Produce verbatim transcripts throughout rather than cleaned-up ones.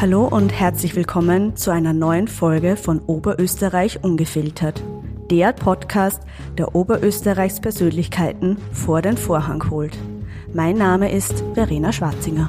Hallo und herzlich willkommen zu einer neuen Folge von Oberösterreich ungefiltert. Der Podcast, der Oberösterreichs Persönlichkeiten vor den Vorhang holt. Mein Name ist Verena Schwarzinger.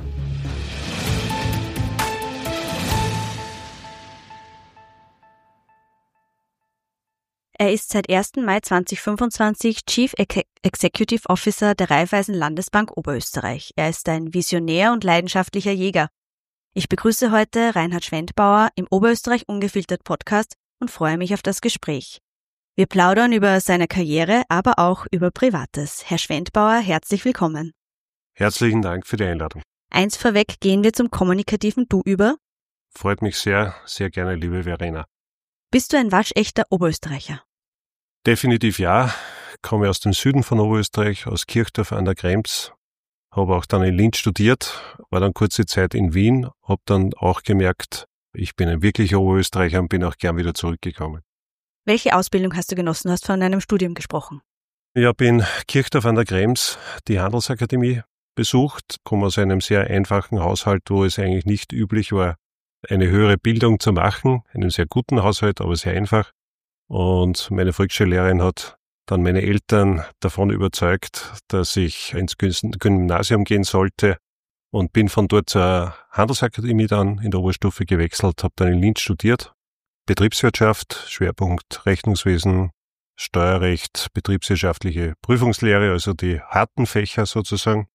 Er ist seit ersten Mai zweitausendfünfundzwanzig Chief Executive Officer der Raiffeisen Landesbank Oberösterreich. Er ist ein Visionär und leidenschaftlicher Jäger. Ich begrüße heute Reinhard Schwendbauer im Oberösterreich ungefiltert Podcast und freue mich auf das Gespräch. Wir plaudern über seine Karriere, aber auch über Privates. Herr Schwendbauer, herzlich willkommen. Herzlichen Dank für die Einladung. Eins vorweg, gehen wir zum kommunikativen Du über. Freut mich sehr, sehr gerne, liebe Verena. Bist du ein waschechter Oberösterreicher? Definitiv ja. Komme aus dem Süden von Oberösterreich, aus Kirchdorf an der Krems. Habe auch dann in Linz studiert, war dann kurze Zeit in Wien, habe dann auch gemerkt, ich bin ein wirklicher Oberösterreicher und bin auch gern wieder zurückgekommen. Welche Ausbildung hast du genossen? Du hast von einem Studium gesprochen. Ich habe in Kirchdorf an der Krems die Handelsakademie besucht, komme aus einem sehr einfachen Haushalt, wo es eigentlich nicht üblich war, eine höhere Bildung zu machen, einem sehr guten Haushalt, aber sehr einfach. Und meine Volksschullehrerin hat dann meine Eltern davon überzeugt, dass ich ins Gymnasium gehen sollte und bin von dort zur Handelsakademie dann in der Oberstufe gewechselt, habe dann in Linz studiert, Betriebswirtschaft, Schwerpunkt Rechnungswesen, Steuerrecht, betriebswirtschaftliche Prüfungslehre, also die harten Fächer sozusagen,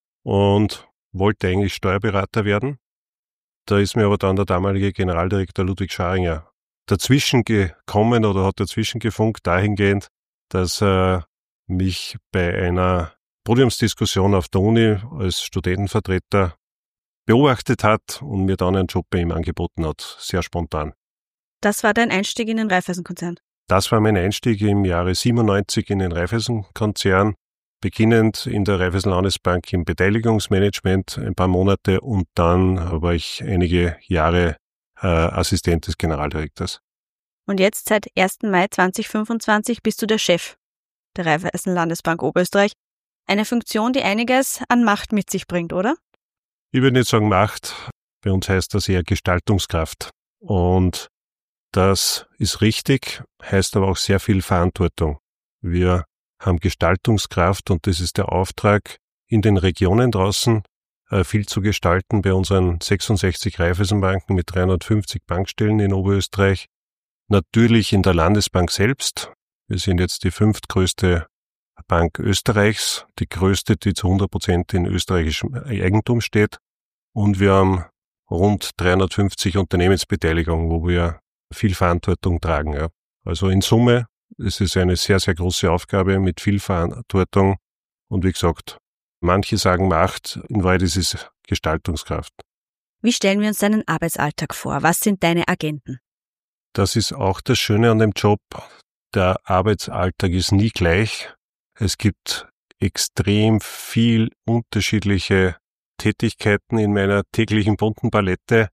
und wollte eigentlich Steuerberater werden. Da ist mir aber dann der damalige Generaldirektor Ludwig Scharinger dazwischen gekommen oder hat dazwischen gefunkt, dahingehend, dass er mich bei einer Podiumsdiskussion auf der Uni als Studentenvertreter beobachtet hat und mir dann einen Job bei ihm angeboten hat, sehr spontan. Das war dein Einstieg in den Raiffeisen-Konzern? Das war mein Einstieg im Jahre siebenundneunzig in den Raiffeisen-Konzern, beginnend in der Raiffeisen Landesbank im Beteiligungsmanagement ein paar Monate und dann war ich einige Jahre äh, Assistent des Generaldirektors. Und jetzt seit ersten Mai zweitausendfünfundzwanzig bist du der Chef der Raiffeisen Landesbank Oberösterreich. Eine Funktion, die einiges an Macht mit sich bringt, oder? Ich würde nicht sagen Macht, bei uns heißt das eher Gestaltungskraft. Und das ist richtig, heißt aber auch sehr viel Verantwortung. Wir haben Gestaltungskraft und das ist der Auftrag, in den Regionen draußen äh, viel zu gestalten bei unseren sechsundsechzig Raiffeisenbanken mit dreihundertfünfzig Bankstellen in Oberösterreich. Natürlich in der Landesbank selbst. Wir sind jetzt die fünftgrößte Bank Österreichs, die größte, die zu hundert Prozent in österreichischem Eigentum steht. Und wir haben rund dreihundertfünfzig Unternehmensbeteiligungen, wo wir viel Verantwortung tragen. Ja. Also in Summe ist es eine sehr, sehr große Aufgabe mit viel Verantwortung. Und wie gesagt, manche sagen Macht, in Wahrheit ist es Gestaltungskraft. Wie stellen wir uns deinen Arbeitsalltag vor? Was sind deine Agenten? Das ist auch das Schöne an dem Job. Der Arbeitsalltag ist nie gleich. Es gibt extrem viel unterschiedliche Tätigkeiten in meiner täglichen bunten Palette.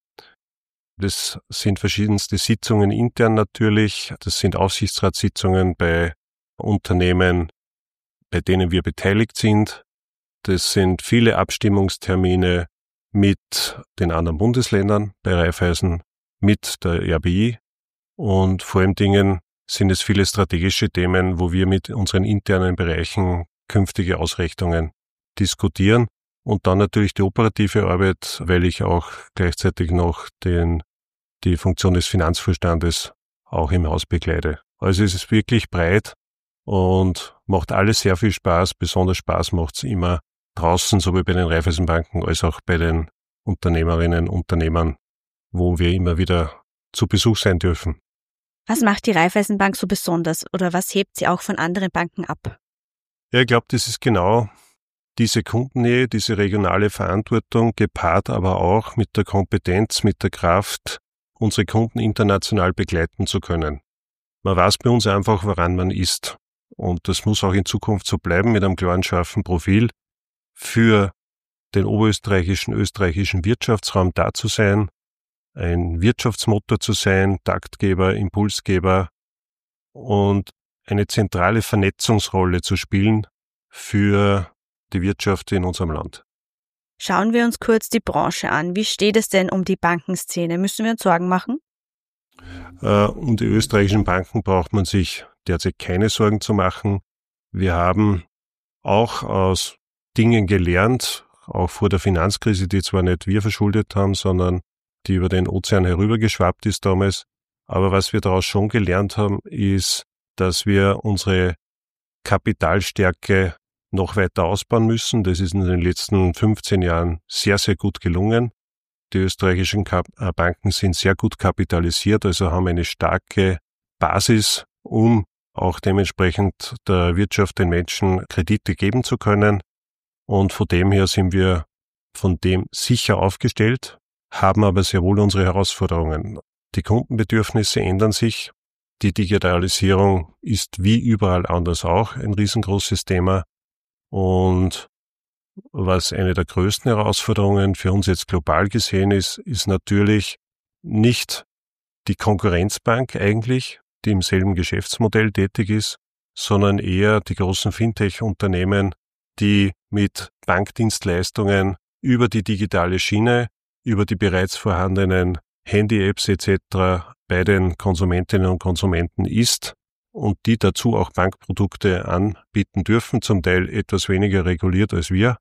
Das sind verschiedenste Sitzungen intern natürlich. Das sind Aufsichtsratssitzungen bei Unternehmen, bei denen wir beteiligt sind. Das sind viele Abstimmungstermine mit den anderen Bundesländern bei Raiffeisen, mit der R B I und vor allem Dingen sind es viele strategische Themen, wo wir mit unseren internen Bereichen künftige Ausrichtungen diskutieren und dann natürlich die operative Arbeit, weil ich auch gleichzeitig noch den, die Funktion des Finanzvorstandes auch im Haus bekleide. Also es ist wirklich breit und macht alles sehr viel Spaß. Besonders Spaß macht es immer draußen, sowohl bei den Raiffeisenbanken als auch bei den Unternehmerinnen und Unternehmern, wo wir immer wieder zu Besuch sein dürfen. Was macht die Raiffeisenbank so besonders oder was hebt sie auch von anderen Banken ab? Ja, ich glaube, das ist genau diese Kundennähe, diese regionale Verantwortung, gepaart aber auch mit der Kompetenz, mit der Kraft, unsere Kunden international begleiten zu können. Man weiß bei uns einfach, woran man ist. Und das muss auch in Zukunft so bleiben, mit einem klaren, scharfen Profil für den oberösterreichischen, österreichischen Wirtschaftsraum da zu sein, ein Wirtschaftsmotor zu sein, Taktgeber, Impulsgeber und eine zentrale Vernetzungsrolle zu spielen für die Wirtschaft in unserem Land. Schauen wir uns kurz die Branche an. Wie steht es denn um die Bankenszene? Müssen wir uns Sorgen machen? Äh, um die österreichischen Banken braucht man sich derzeit keine Sorgen zu machen. Wir haben auch aus Dingen gelernt, auch vor der Finanzkrise, die zwar nicht wir verschuldet haben, sondern die über den Ozean herübergeschwappt ist damals. Aber was wir daraus schon gelernt haben, ist, dass wir unsere Kapitalstärke noch weiter ausbauen müssen. Das ist in den letzten fünfzehn Jahren sehr, sehr gut gelungen. Die österreichischen Kap- äh, Banken sind sehr gut kapitalisiert, also haben eine starke Basis, um auch dementsprechend der Wirtschaft, den Menschen Kredite geben zu können. Und von dem her sind wir von dem sicher aufgestellt, haben aber sehr wohl unsere Herausforderungen. Die Kundenbedürfnisse ändern sich. Die Digitalisierung ist wie überall anders auch ein riesengroßes Thema. Und was eine der größten Herausforderungen für uns jetzt global gesehen ist, ist natürlich nicht die Konkurrenzbank eigentlich, die im selben Geschäftsmodell tätig ist, sondern eher die großen Fintech-Unternehmen, die mit Bankdienstleistungen über die digitale Schiene, über die bereits vorhandenen Handy-Apps et cetera bei den Konsumentinnen und Konsumenten ist und die dazu auch Bankprodukte anbieten dürfen, zum Teil etwas weniger reguliert als wir.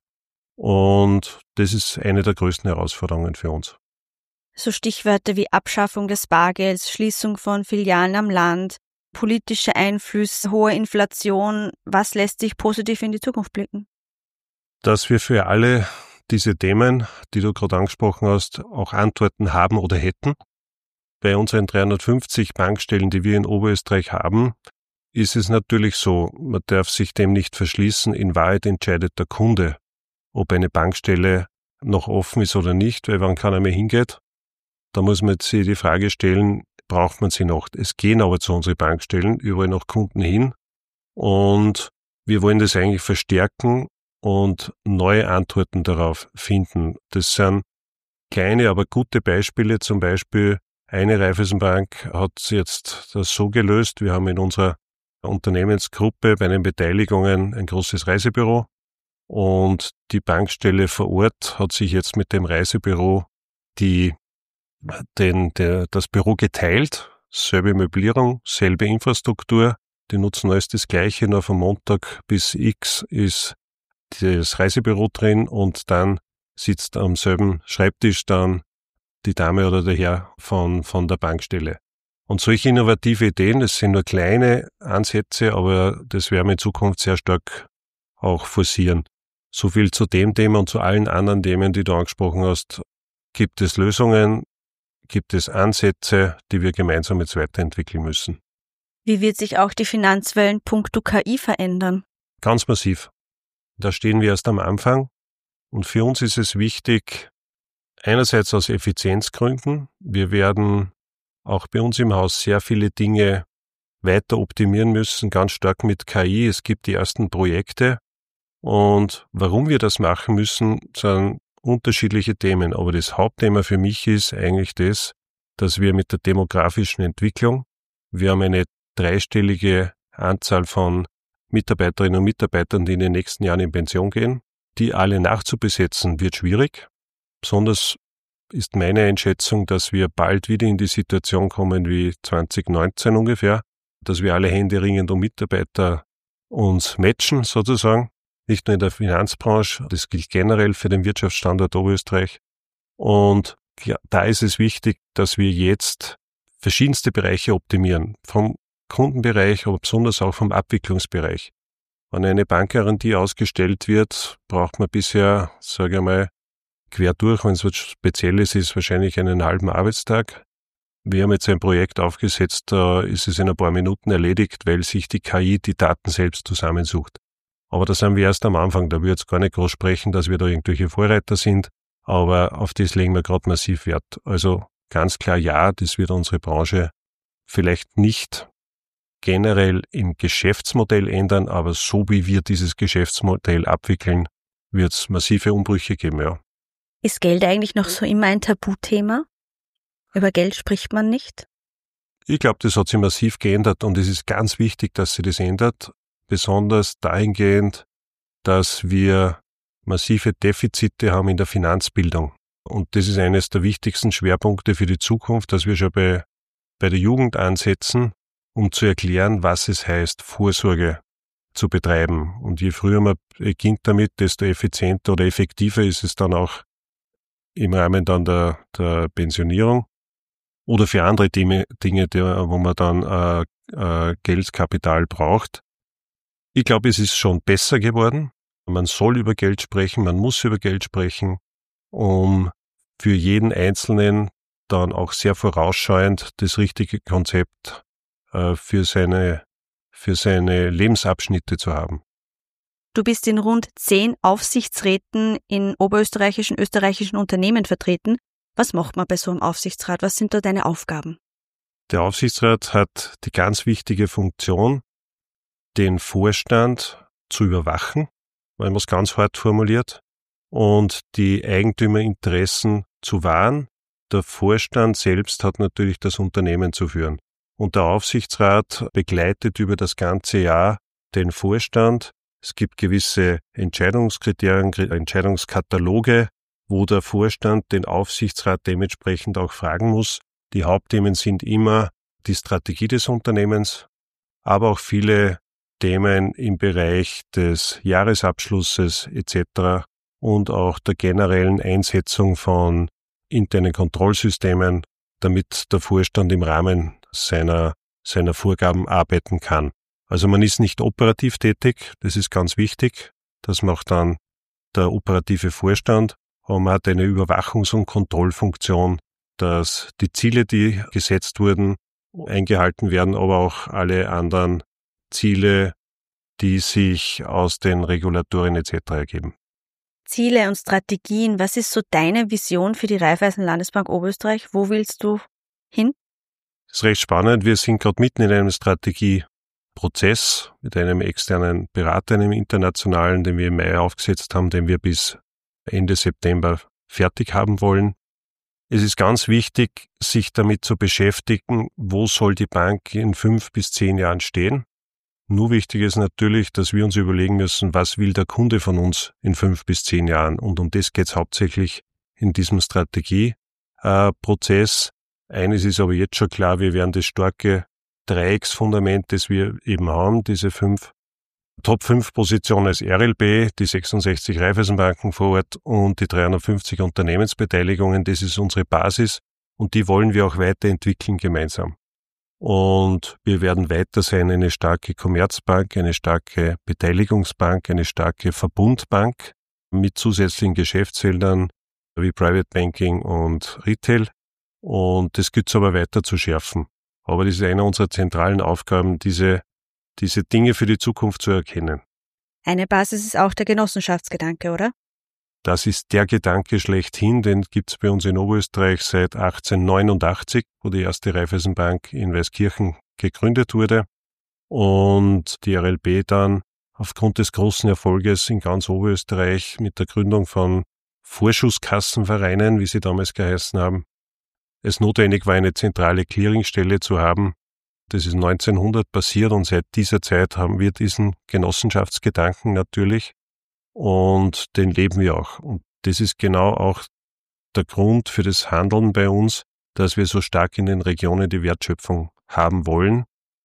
Und das ist eine der größten Herausforderungen für uns. So Stichwörter wie Abschaffung des Bargelds, Schließung von Filialen am Land, politische Einflüsse, hohe Inflation. Was lässt sich positiv in die Zukunft blicken? Dass wir für alle diese Themen, die du gerade angesprochen hast, auch Antworten haben oder hätten. Bei unseren dreihundertfünfzig Bankstellen, die wir in Oberösterreich haben, ist es natürlich so, man darf sich dem nicht verschließen, in Wahrheit entscheidet der Kunde, ob eine Bankstelle noch offen ist oder nicht, weil wann keiner mehr hingeht, da muss man sich die Frage stellen, braucht man sie noch? Es gehen aber zu unseren Bankstellen überall noch Kunden hin und wir wollen das eigentlich verstärken und neue Antworten darauf finden. Das sind kleine, aber gute Beispiele. Zum Beispiel eine Raiffeisenbank hat jetzt das so gelöst, wir haben in unserer Unternehmensgruppe bei den Beteiligungen ein großes Reisebüro und die Bankstelle vor Ort hat sich jetzt mit dem Reisebüro die, den, der, das Büro geteilt, selbe Möblierung, selbe Infrastruktur, die nutzen alles das Gleiche, nur von Montag bis X ist das Reisebüro drin und dann sitzt am selben Schreibtisch dann die Dame oder der Herr von, von der Bankstelle. Und solche innovative Ideen, das sind nur kleine Ansätze, aber das werden wir in Zukunft sehr stark auch forcieren. So viel zu dem Thema und zu allen anderen Themen, die du angesprochen hast. Gibt es Lösungen, gibt es Ansätze, die wir gemeinsam jetzt weiterentwickeln müssen. Wie wird sich auch die Finanzwelt punkto K I verändern? Ganz massiv. Da stehen wir erst am Anfang. Und für uns ist es wichtig, einerseits aus Effizienzgründen. Wir werden auch bei uns im Haus sehr viele Dinge weiter optimieren müssen, ganz stark mit K I. Es gibt die ersten Projekte. Und warum wir das machen müssen, sind unterschiedliche Themen. Aber das Hauptthema für mich ist eigentlich das, dass wir mit der demografischen Entwicklung, wir haben eine dreistellige Anzahl von Mitarbeiterinnen und Mitarbeitern, die in den nächsten Jahren in Pension gehen. Die alle nachzubesetzen, wird schwierig. Besonders ist meine Einschätzung, dass wir bald wieder in die Situation kommen wie zwanzig neunzehn ungefähr, dass wir alle händeringend um Mitarbeiter uns matchen sozusagen. Nicht nur in der Finanzbranche, das gilt generell für den Wirtschaftsstandort Oberösterreich. Und ja, da ist es wichtig, dass wir jetzt verschiedenste Bereiche optimieren. Vom Kundenbereich, aber besonders auch vom Abwicklungsbereich. Wenn eine Bankgarantie ausgestellt wird, braucht man bisher, sage ich mal, quer durch, wenn es was Spezielles ist, wahrscheinlich einen halben Arbeitstag. Wir haben jetzt ein Projekt aufgesetzt, da ist es in ein paar Minuten erledigt, weil sich die K I die Daten selbst zusammensucht. Aber da sind wir erst am Anfang, da will ich jetzt gar nicht groß sprechen, dass wir da irgendwelche Vorreiter sind, aber auf das legen wir gerade massiv Wert. Also ganz klar ja, das wird unsere Branche vielleicht nicht generell im Geschäftsmodell ändern, aber so wie wir dieses Geschäftsmodell abwickeln, wird es massive Umbrüche geben, ja. Ist Geld eigentlich noch so immer ein Tabuthema? Über Geld spricht man nicht? Ich glaube, das hat sich massiv geändert und es ist ganz wichtig, dass sich das ändert, besonders dahingehend, dass wir massive Defizite haben in der Finanzbildung. Und das ist eines der wichtigsten Schwerpunkte für die Zukunft, dass wir schon bei, bei der Jugend ansetzen, um zu erklären, was es heißt, Vorsorge zu betreiben. Und je früher man beginnt damit, desto effizienter oder effektiver ist es dann auch im Rahmen dann der, der Pensionierung oder für andere Dinge, Dinge der, wo man dann äh, äh, Geldkapital braucht. Ich glaube, es ist schon besser geworden. Man soll über Geld sprechen, man muss über Geld sprechen, um für jeden Einzelnen dann auch sehr vorausschauend das richtige Konzept äh, für seine, für seine Lebensabschnitte zu haben. Du bist in rund zehn Aufsichtsräten in oberösterreichischen, österreichischen Unternehmen vertreten. Was macht man bei so einem Aufsichtsrat? Was sind da deine Aufgaben? Der Aufsichtsrat hat die ganz wichtige Funktion, den Vorstand zu überwachen, weil man es ganz hart formuliert, und die Eigentümerinteressen zu wahren. Der Vorstand selbst hat natürlich das Unternehmen zu führen. Und der Aufsichtsrat begleitet über das ganze Jahr den Vorstand. Es gibt gewisse Entscheidungskriterien, Entscheidungskataloge, wo der Vorstand den Aufsichtsrat dementsprechend auch fragen muss. Die Hauptthemen sind immer die Strategie des Unternehmens, aber auch viele Themen im Bereich des Jahresabschlusses et cetera und auch der generellen Einsetzung von internen Kontrollsystemen, damit der Vorstand im Rahmen seiner, seiner Vorgaben arbeiten kann. Also man ist nicht operativ tätig, das ist ganz wichtig, das macht dann der operative Vorstand, aber man hat eine Überwachungs- und Kontrollfunktion, dass die Ziele, die gesetzt wurden, eingehalten werden, aber auch alle anderen Ziele, die sich aus den Regulatorien et cetera ergeben. Ziele und Strategien, was ist so deine Vision für die Raiffeisen Landesbank Oberösterreich? Wo willst du hin? Das ist recht spannend. Wir sind gerade mitten in einem Strategieprozess mit einem externen Berater, einem internationalen, den wir im Mai aufgesetzt haben, den wir bis Ende September fertig haben wollen. Es ist ganz wichtig, sich damit zu beschäftigen, wo soll die Bank in fünf bis zehn Jahren stehen. Nur wichtig ist natürlich, dass wir uns überlegen müssen, was will der Kunde von uns in fünf bis zehn Jahren. Und um das geht es hauptsächlich in diesem Strategieprozess. Eines ist aber jetzt schon klar, wir werden das starke Dreiecksfundament, das wir eben haben, diese fünf Top fünf Positionen als R L B, die sechsundsechzig Raiffeisenbanken vor Ort und die dreihundertfünfzig Unternehmensbeteiligungen, das ist unsere Basis und die wollen wir auch weiterentwickeln gemeinsam. Und wir werden weiter sein eine starke Commerzbank, eine starke Beteiligungsbank, eine starke Verbundbank mit zusätzlichen Geschäftsfeldern wie Private Banking und Retail. Und das gilt es aber weiter zu schärfen. Aber das ist eine unserer zentralen Aufgaben, diese, diese Dinge für die Zukunft zu erkennen. Eine Basis ist auch der Genossenschaftsgedanke, oder? Das ist der Gedanke schlechthin, den gibt es bei uns in Oberösterreich seit achtzehnhundertneunundachtzig, wo die erste Raiffeisenbank in Weißkirchen gegründet wurde. Und die R L B dann aufgrund des großen Erfolges in ganz Oberösterreich mit der Gründung von Vorschusskassenvereinen, wie sie damals geheißen haben, es notwendig war, eine zentrale Clearingstelle zu haben. Das ist neunzehnhundert passiert und seit dieser Zeit haben wir diesen Genossenschaftsgedanken natürlich und den leben wir auch. Und das ist genau auch der Grund für das Handeln bei uns, dass wir so stark in den Regionen die Wertschöpfung haben wollen.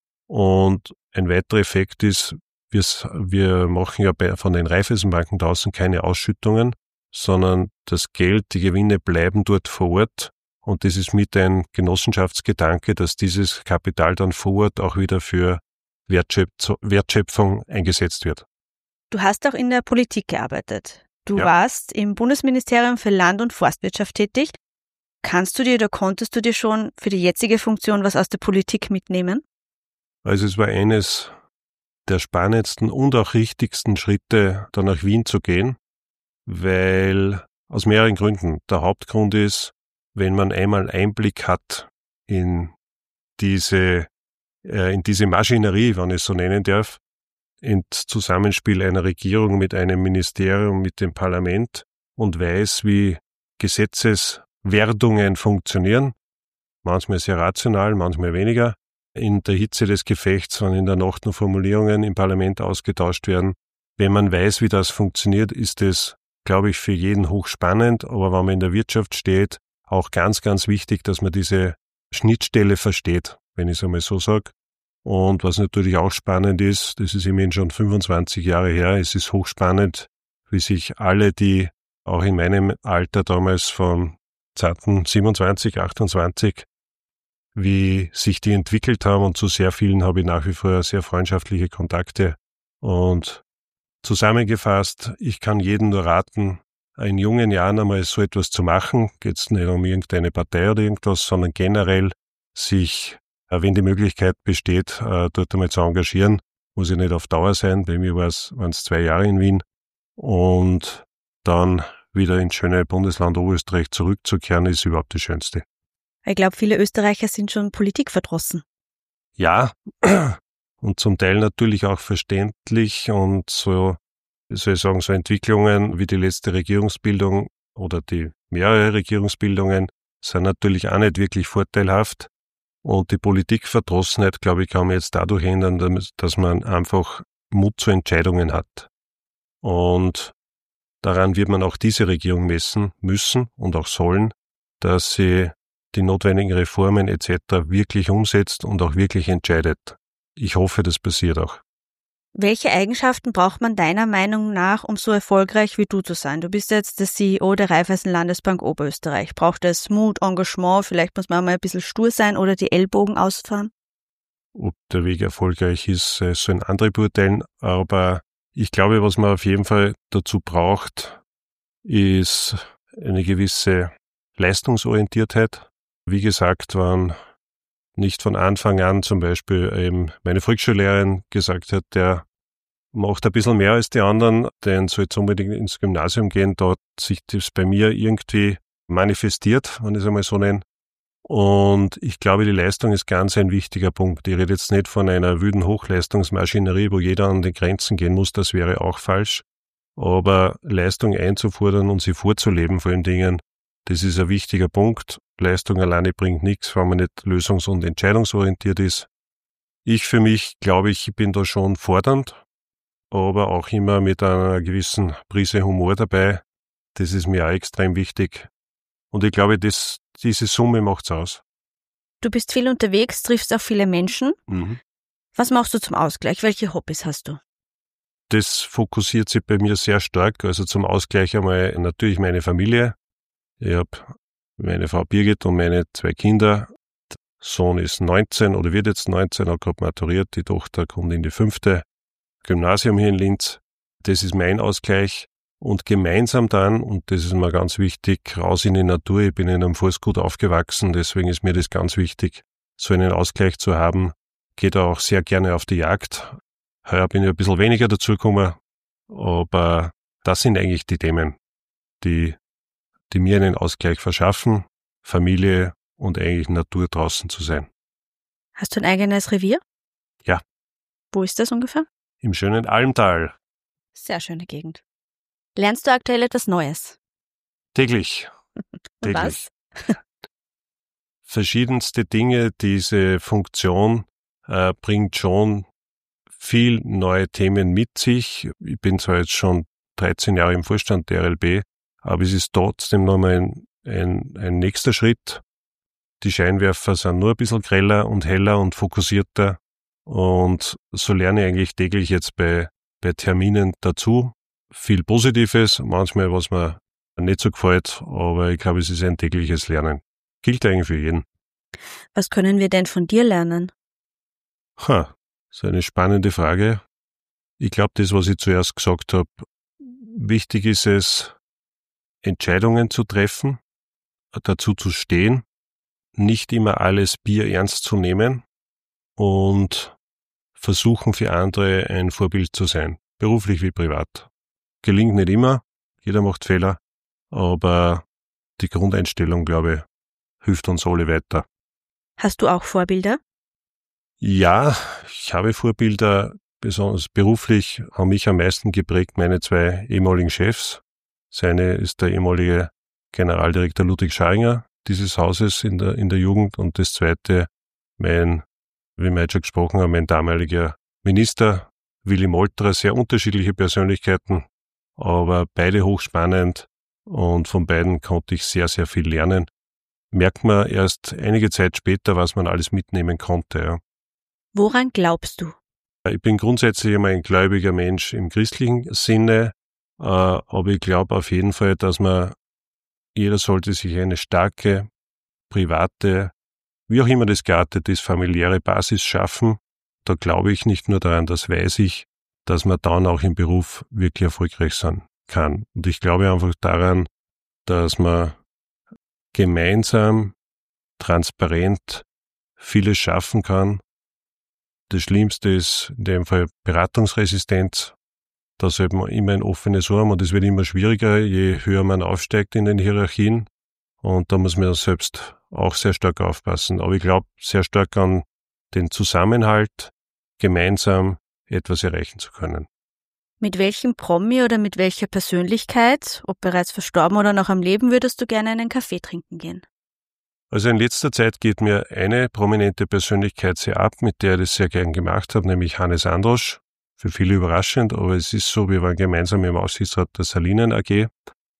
Und ein weiterer Effekt ist, wir, wir machen ja bei, von den Raiffeisenbanken draußen keine Ausschüttungen, sondern das Geld, die Gewinne bleiben dort vor Ort. Und das ist mit ein Genossenschaftsgedanke, dass dieses Kapital dann vor Ort auch wieder für Wertschöpf- Wertschöpfung eingesetzt wird. Du hast auch in der Politik gearbeitet. Du Ja. warst im Bundesministerium für Land- und Forstwirtschaft tätig. Kannst du dir oder konntest du dir schon für die jetzige Funktion was aus der Politik mitnehmen? Also es war eines der spannendsten und auch richtigsten Schritte, da nach Wien zu gehen, weil aus mehreren Gründen. Der Hauptgrund ist, wenn man einmal Einblick hat in diese, äh, in diese Maschinerie, wenn ich es so nennen darf, ins Zusammenspiel einer Regierung mit einem Ministerium, mit dem Parlament und weiß, wie Gesetzeswerdungen funktionieren, manchmal sehr rational, manchmal weniger, in der Hitze des Gefechts, wenn in der Nacht noch Formulierungen im Parlament ausgetauscht werden. Wenn man weiß, wie das funktioniert, ist es glaube ich, für jeden hochspannend, aber wenn man in der Wirtschaft steht, auch ganz, ganz wichtig, dass man diese Schnittstelle versteht, wenn ich es einmal so sage. Und was natürlich auch spannend ist, das ist immerhin schon fünfundzwanzig Jahre her, es ist hochspannend, wie sich alle, die auch in meinem Alter damals von zarten siebenundzwanzig, achtundzwanzig, wie sich die entwickelt haben, und zu sehr vielen habe ich nach wie vor sehr freundschaftliche Kontakte. Und zusammengefasst, ich kann jedem nur raten, in jungen Jahren einmal so etwas zu machen, geht es nicht um irgendeine Partei oder irgendwas, sondern generell sich, wenn die Möglichkeit besteht, dort einmal zu engagieren. Muss ja nicht auf Dauer sein, bei mir waren es zwei Jahre in Wien, und dann wieder ins schöne Bundesland Oberösterreich zurückzukehren, ist überhaupt das Schönste. Ich glaube, viele Österreicher sind schon politikverdrossen. Ja, und zum Teil natürlich auch verständlich, und so, wie soll ich sagen, so Entwicklungen wie die letzte Regierungsbildung oder die mehrere Regierungsbildungen sind natürlich auch nicht wirklich vorteilhaft. Und die Politikverdrossenheit, glaube ich, kann man jetzt dadurch ändern, dass man einfach Mut zu Entscheidungen hat. Und daran wird man auch diese Regierung messen müssen und auch sollen, dass sie die notwendigen Reformen et cetera wirklich umsetzt und auch wirklich entscheidet. Ich hoffe, das passiert auch. Welche Eigenschaften braucht man deiner Meinung nach, um so erfolgreich wie du zu sein? Du bist jetzt der C E O der Raiffeisen Landesbank Oberösterreich. Braucht es Mut, Engagement, vielleicht muss man mal ein bisschen stur sein oder die Ellbogen ausfahren? Ob der Weg erfolgreich ist, sollen andere beurteilen, aber ich glaube, was man auf jeden Fall dazu braucht, ist eine gewisse Leistungsorientiertheit. Wie gesagt, wenn nicht von Anfang an zum Beispiel eben meine Volksschullehrerin gesagt hat, der macht ein bisschen mehr als die anderen, den soll jetzt unbedingt ins Gymnasium gehen, da hat sich das bei mir irgendwie manifestiert, wenn ich es einmal so nenne. Und ich glaube, die Leistung ist ganz ein wichtiger Punkt. Ich rede jetzt nicht von einer wüden Hochleistungsmaschinerie, wo jeder an die Grenzen gehen muss, das wäre auch falsch. Aber Leistung einzufordern und sie vorzuleben vor allen Dingen, das ist ein wichtiger Punkt. Leistung alleine bringt nichts, wenn man nicht lösungs- und entscheidungsorientiert ist. Ich für mich glaube, ich bin da schon fordernd, aber auch immer mit einer gewissen Prise Humor dabei. Das ist mir auch extrem wichtig. Und ich glaube, das, diese Summe macht's aus. Du bist viel unterwegs, triffst auch viele Menschen. Mhm. Was machst du zum Ausgleich? Welche Hobbys hast du? Das fokussiert sich bei mir sehr stark. Also zum Ausgleich einmal natürlich meine Familie. Ich habe meine Frau Birgit und meine zwei Kinder. Der Sohn ist neunzehn oder wird jetzt neunzehn, hat gerade maturiert. Die Tochter kommt in die fünfte Gymnasium hier in Linz. Das ist mein Ausgleich. Und gemeinsam dann, und das ist mir ganz wichtig, raus in die Natur. Ich bin in einem Forstgut aufgewachsen, deswegen ist mir das ganz wichtig, so einen Ausgleich zu haben. Gehe da auch sehr gerne auf die Jagd. Heuer bin ich ein bisschen weniger dazu gekommen, aber das sind eigentlich die Themen, die, die mir einen Ausgleich verschaffen, Familie und eigentlich Natur draußen zu sein. Hast du ein eigenes Revier? Ja. Wo ist das ungefähr? Im schönen Almtal. Sehr schöne Gegend. Lernst du aktuell etwas Neues? Täglich. Täglich. Was? Verschiedenste Dinge. Diese Funktion äh, bringt schon viel neue Themen mit sich. Ich bin zwar jetzt schon dreizehn Jahre im Vorstand der R L B, aber es ist trotzdem nochmal ein, ein, ein nächster Schritt. Die Scheinwerfer sind nur ein bisschen greller und heller und fokussierter. Und so lerne ich eigentlich täglich jetzt bei, bei Terminen dazu. Viel Positives, manchmal was mir nicht so gefällt, aber ich glaube, es ist ein tägliches Lernen. Gilt eigentlich für jeden. Was können wir denn von dir lernen? Ha, das ist eine spannende Frage. Ich glaube, das, was ich zuerst gesagt habe, wichtig ist es, Entscheidungen zu treffen, dazu zu stehen, nicht immer alles Bier ernst zu nehmen und versuchen für andere ein Vorbild zu sein, beruflich wie privat. Gelingt nicht immer, jeder macht Fehler, aber die Grundeinstellung, glaube ich, hilft uns alle weiter. Hast du auch Vorbilder? Ja, ich habe Vorbilder, besonders beruflich haben mich am meisten geprägt meine zwei ehemaligen Chefs. Seine ist der ehemalige Generaldirektor Ludwig Scharinger dieses Hauses in der, in der Jugend und das zweite, mein, wie wir jetzt schon gesprochen haben, mein damaliger Minister Willy Molterer, sehr unterschiedliche Persönlichkeiten. aber beide hochspannend und von beiden konnte ich sehr, sehr viel lernen. Merkt man erst einige Zeit später, was man alles mitnehmen konnte. Ja. Woran glaubst du? Ich bin grundsätzlich immer ein gläubiger Mensch im christlichen Sinne, äh, aber ich glaube auf jeden Fall, dass man, jeder sollte sich eine starke, private, wie auch immer das geartet ist, familiäre Basis schaffen. Da glaube ich nicht nur daran, das weiß ich, dass man dann auch im Beruf wirklich erfolgreich sein kann. Und ich glaube einfach daran, dass man gemeinsam, transparent vieles schaffen kann. Das Schlimmste ist in dem Fall Beratungsresistenz. Da sollte man immer ein offenes Ohr haben und es wird immer schwieriger, je höher man aufsteigt in den Hierarchien. Und da muss man selbst auch sehr stark aufpassen. Aber ich glaube sehr stark an den Zusammenhalt, gemeinsam etwas erreichen zu können. Mit welchem Promi oder mit welcher Persönlichkeit, ob bereits verstorben oder noch am Leben, würdest du gerne einen Kaffee trinken gehen? Also in letzter Zeit geht mir eine prominente Persönlichkeit sehr ab, mit der ich das sehr gern gemacht habe, nämlich Hannes Androsch. Für viele überraschend, aber es ist so, wir waren gemeinsam im Aufsichtsrat der Salinen A G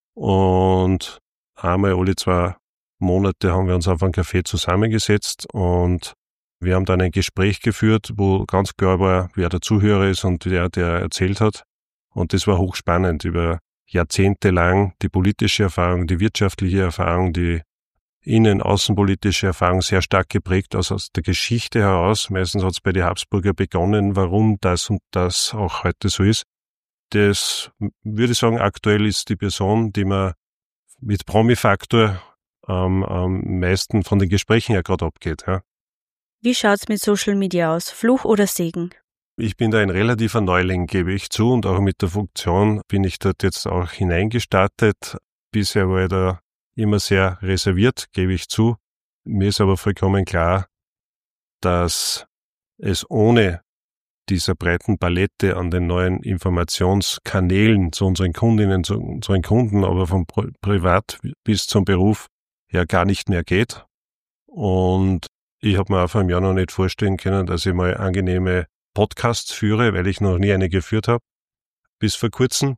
und einmal alle zwei Monate haben wir uns auf einen Kaffee zusammengesetzt und wir haben dann ein Gespräch geführt, wo ganz klar war, wer der Zuhörer ist und wer der erzählt hat. Und das war hochspannend, über Jahrzehnte lang die politische Erfahrung, die wirtschaftliche Erfahrung, die innen-, außenpolitische Erfahrung sehr stark geprägt, also aus der Geschichte heraus. Meistens hat es bei den Habsburger begonnen, warum das und das auch heute so ist. Das würde ich sagen, aktuell ist die Person, die man mit Promi-Faktor ähm, am meisten von den Gesprächen ja gerade abgeht. Ja. Wie schaut's mit Social Media aus? Fluch oder Segen? Ich bin da ein relativer Neuling, gebe ich zu, und auch mit der Funktion bin ich dort jetzt auch hineingestartet. Bisher war ich da immer sehr reserviert, gebe ich zu. Mir ist aber vollkommen klar, dass es ohne dieser breiten Palette an den neuen Informationskanälen zu unseren Kundinnen, zu unseren Kunden, aber vom Privat bis zum Beruf ja gar nicht mehr geht. Und ich habe mir auch vor einem Jahr noch nicht vorstellen können, dass ich mal angenehme Podcasts führe, weil ich noch nie eine geführt habe, bis vor kurzem.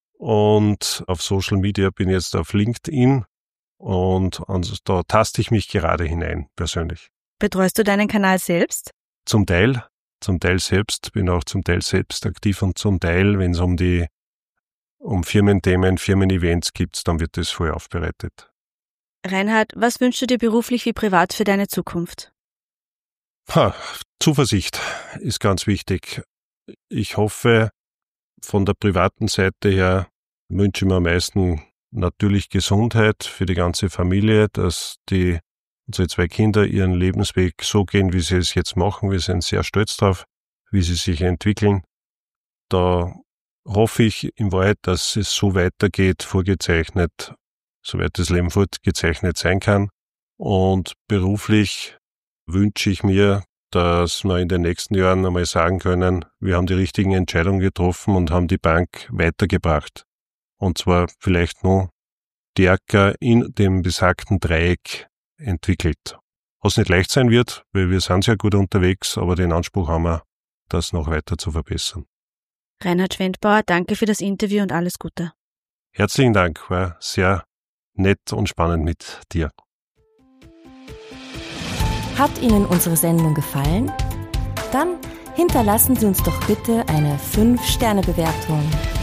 Und auf Social Media bin ich jetzt auf LinkedIn und, und da taste ich mich gerade hinein, persönlich. Betreust du deinen Kanal selbst? Zum Teil, zum Teil selbst, bin auch zum Teil selbst aktiv und zum Teil, wenn es um die um Firmenthemen, Firmen-Events gibt, dann wird das voll aufbereitet. Reinhard, was wünschst du dir beruflich wie privat für deine Zukunft? Ha, Zuversicht ist ganz wichtig. Ich hoffe, von der privaten Seite her wünsche ich mir am meisten natürlich Gesundheit für die ganze Familie, dass die unsere zwei Kinder ihren Lebensweg so gehen, wie sie es jetzt machen. Wir sind sehr stolz drauf, wie sie sich entwickeln. Da hoffe ich in Wahrheit, dass es so weitergeht, vorgezeichnet, soweit das Leben fortgezeichnet sein kann. Und beruflich wünsche ich mir, dass wir in den nächsten Jahren einmal sagen können, wir haben die richtigen Entscheidungen getroffen und haben die Bank weitergebracht. Und zwar vielleicht noch stärker in dem besagten Dreieck entwickelt. Was nicht leicht sein wird, weil wir sind sehr gut unterwegs, aber den Anspruch haben wir, das noch weiter zu verbessern. Reinhard Schwendbauer, danke für das Interview und alles Gute. Herzlichen Dank, war sehr nett und spannend mit dir. Hat Ihnen unsere Sendung gefallen? Dann hinterlassen Sie uns doch bitte eine fünf Sterne Bewertung.